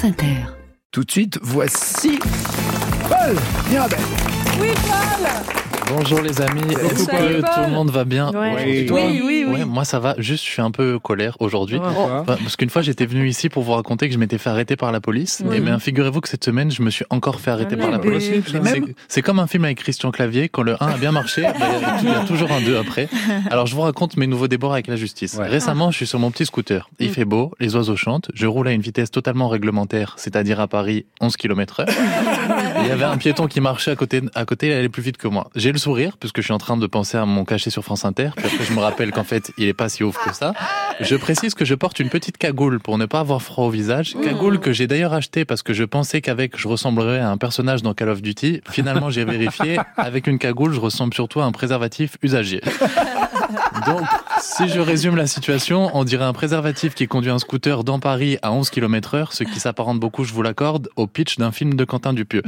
France Inter. Tout de suite, voici Paul Mirabel. Oui, Paul. Bonjour les amis, est-ce Salut, que Paul. tout le monde va bien? Oui, Ouais, moi ça va, juste je suis un peu colère aujourd'hui. Parce qu'une fois j'étais venu ici pour vous raconter que je m'étais fait arrêter par la police. Et bien figurez-vous que cette semaine je me suis encore fait arrêter par la police. C'est comme un film avec Christian Clavier, quand le 1 a bien marché, il y a toujours un 2 après. Alors je vous raconte mes nouveaux débords avec la justice. Récemment je suis sur mon petit scooter, il fait beau, les oiseaux chantent, je roule à une vitesse totalement réglementaire, c'est-à-dire à Paris 11 km/h. Il y avait un piéton qui marchait à côté, il allait plus vite que moi. J'ai le sourire, puisque je suis en train de penser à mon cachet sur France Inter, puis après je me rappelle qu'en fait, il est pas si ouf que ça. Je précise que je porte une petite cagoule pour ne pas avoir froid au visage, cagoule que j'ai d'ailleurs achetée parce que je pensais qu'avec, je ressemblerais à un personnage dans Call of Duty. Finalement, j'ai vérifié, avec une cagoule, je ressemble surtout à un préservatif usagé. Donc, si je résume la situation, on dirait un préservatif qui conduit un scooter dans Paris à 11 km/h, ce qui s'apparente beaucoup, je vous l'accorde, au pitch d'un film de Quentin Dupieux.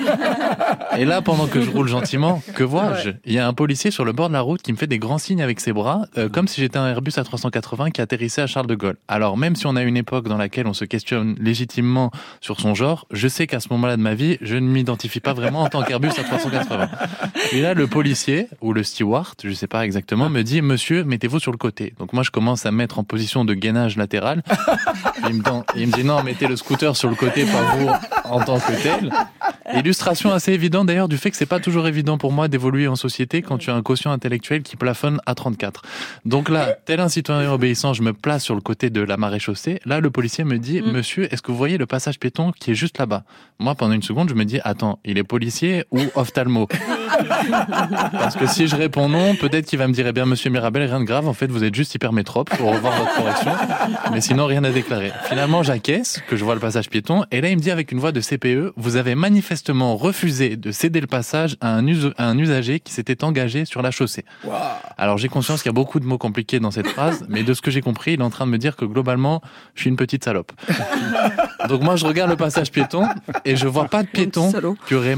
Et là, pendant que je roule gentiment, que vois-je ? Il y a un policier sur le bord de la route qui me fait des grands signes avec ses bras, comme si j'étais un Airbus A380 qui atterrissait à Charles de Gaulle. Alors, même si on a une époque dans laquelle on se questionne légitimement sur son genre, je sais qu'à ce moment-là de ma vie, je ne m'identifie pas vraiment en tant qu'Airbus A380. Et là, le policier, ou le steward, je sais pas exactement, me dit, monsieur, mettez-vous sur le côté. Donc moi, je commence à me mettre en position de gainage latéral. Il me dit, non, mettez le scooter sur le côté, pas vous en tant que tel. Illustration assez évidente d'ailleurs du fait que c'est pas toujours évident pour moi d'évoluer en société quand tu as un quotient intellectuel qui plafonne à 34. Donc là, tel un citoyen obéissant, je me place sur le côté de la maréchaussée. Là, le policier me dit, monsieur, est-ce que vous voyez le passage piéton qui est juste là-bas? Moi, pendant une seconde, je me dis, attends, il est policier ou ophtalmo? Parce que si je réponds non, peut-être qu'il va me dire, eh bien, monsieur Mirabel, rien de grave, en fait, vous êtes juste hypermétrope pour revoir votre correction. Mais sinon, rien à déclarer. Finalement, j'acquiesce, que je vois le passage piéton, et là, il me dit avec une voix de CPE, vous avez manifestement refusé de céder le passage à un usager qui s'était engagé sur la chaussée. Wow. Alors, j'ai conscience qu'il y a beaucoup de mots compliqués dans cette phrase, mais de ce que j'ai compris, il est en train de me dire que globalement, je suis une petite salope. Donc moi, je regarde le passage piéton, et je vois pas de piéton qui aurait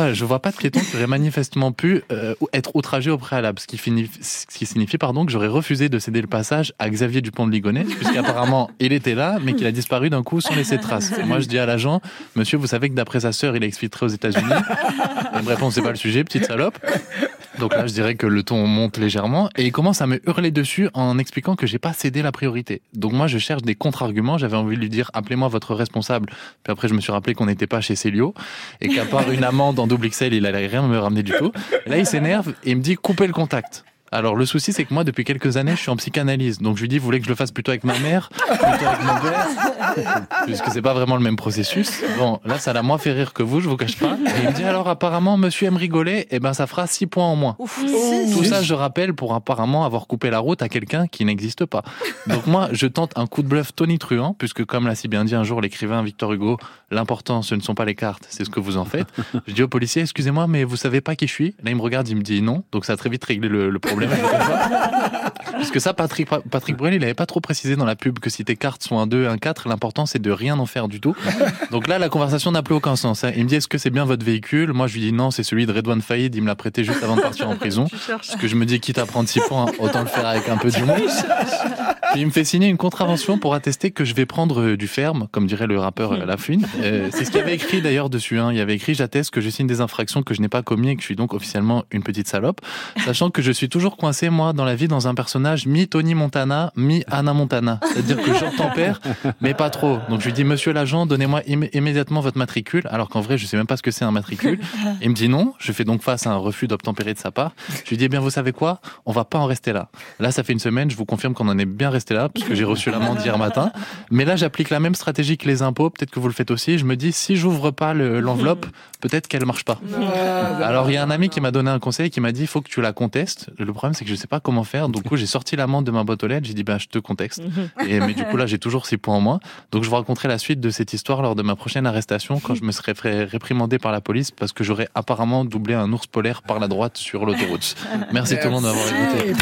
manifestement pu être outragé au préalable, ce qui signifie que j'aurais refusé de céder le passage à Xavier Dupont de Ligonnès, puisqu'apparemment il était là, mais qu'il a disparu d'un coup sans laisser de trace. Et moi je dis à l'agent, monsieur, vous savez que d'après sa sœur, il a exfiltré aux États-Unis. Et il me répond, c'est pas le sujet, petite salope. Donc là, je dirais que le ton monte légèrement et il commence à me hurler dessus en expliquant que j'ai pas cédé la priorité. Donc moi, je cherche des contre-arguments. J'avais envie de lui dire, appelez-moi votre responsable. Puis après, je me suis rappelé qu'on n'était pas chez Célio et qu'à part une amende en double XL, il allait rien me ramener du tout. Et là, il s'énerve et il me dit, coupez le contact. Alors le souci c'est que moi depuis quelques années je suis en psychanalyse, donc je lui dis vous voulez que je le fasse plutôt avec ma mère, plutôt avec mon père, puisque c'est pas vraiment le même processus. Bon là ça l'a moins fait rire que vous, je vous cache pas. Et il me dit alors apparemment monsieur aime rigoler, et ben ça fera 6 points en moins. Tout ça je rappelle pour apparemment avoir coupé la route à quelqu'un qui n'existe pas. Donc moi je tente un coup de bluff tonitruant, puisque comme l'a si bien dit un jour l'écrivain Victor Hugo, l'important ce ne sont pas les cartes, c'est ce que vous en faites. Je dis au policier excusez-moi mais vous savez pas qui je suis? Là il me regarde, il me dit non, donc ça a très vite réglé le problème. Parce que ça, Patrick Bruel, il avait pas trop précisé dans la pub que si tes cartes sont un 2, un 4, l'important c'est de rien en faire du tout. Donc là, la conversation n'a plus aucun sens. Il me dit, est-ce que c'est bien votre véhicule? Moi, je lui dis non, c'est celui de Redouane Faïd, il me l'a prêté juste avant de partir en prison. Parce que je me dis, quitte à prendre 6 points, autant le faire avec un peu d'humour. Puis il me fait signer une contravention pour attester que je vais prendre du ferme, comme dirait le rappeur Lafouine. C'est ce qu'il y avait écrit d'ailleurs dessus. Il y avait écrit, j'atteste que je signe des infractions que je n'ai pas commis et que je suis donc officiellement une petite salope. Sachant que je suis toujours coincé, moi, dans la vie, dans un personnage mi-Tony Montana, mi-Anna Montana. C'est-à-dire que j'obtempère, mais pas trop. Donc je lui dis, monsieur l'agent, donnez-moi immédiatement votre matricule, alors qu'en vrai, je sais même pas ce que c'est un matricule. Il me dit non. Je fais donc face à un refus d'obtempérer de sa part. Je lui dis, eh bien, vous savez quoi? On va pas en rester là. Là, ça fait une semaine, je vous confirme qu'on en est bien resté là, parce que j'ai reçu l'amende hier matin. Mais là, j'applique la même stratégie que les impôts. Peut-être que vous le faites aussi. Je me dis, si j'ouvre pas l'enveloppe, peut-être qu'elle marche pas. Alors, il y a un ami qui m'a donné un conseil, qui m'a dit, il faut que tu la contestes. Le problème, c'est que je sais pas comment faire. Du coup, j'ai sorti l'amende de ma boîte aux lettres. J'ai dit, je te contexte. Mais du coup, là, j'ai toujours 6 points en moins. Donc, je vous raconterai la suite de cette histoire lors de ma prochaine arrestation, quand je me serai fait réprimander par la police parce que j'aurais apparemment doublé un ours polaire par la droite sur l'autoroute. Merci tout le monde d'avoir écouté.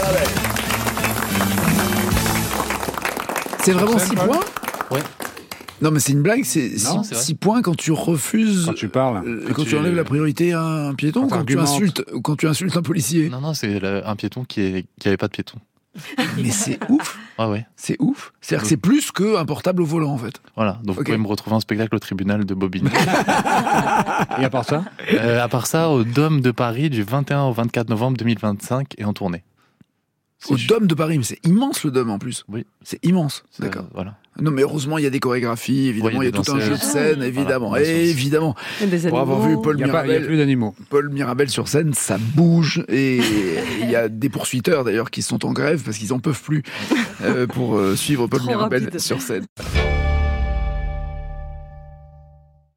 C'est vraiment 6 points? Ouais. Non, mais c'est une blague, c'est 6 points quand tu refuses. Quand tu parles. Quand tu enlèves la priorité à un piéton, quand tu insultes un policier. Non, c'est un piéton qui avait pas de piéton. Mais c'est ouf. Ah ouais. C'est ouf. C'est-à-dire que c'est plus qu'un portable au volant, en fait. Voilà, donc vous pouvez me retrouver en spectacle au tribunal de Bobigny. Et à part ça À part ça, au Dôme de Paris du 21 au 24 novembre 2025 et en tournée. Au Dôme de Paris, mais c'est immense le Dôme en plus. Oui. C'est immense, d'accord. Voilà. Non, mais heureusement, il y a des chorégraphies, évidemment, il y a tout un jeu de scène, évidemment. Voilà, évidemment. Pour avoir vu Paul Mirabel. Il n'y a plus d'animaux. Paul Mirabel sur scène, ça bouge. Et il y a des poursuiteurs d'ailleurs qui sont en grève parce qu'ils n'en peuvent plus pour suivre Paul Mirabel sur scène.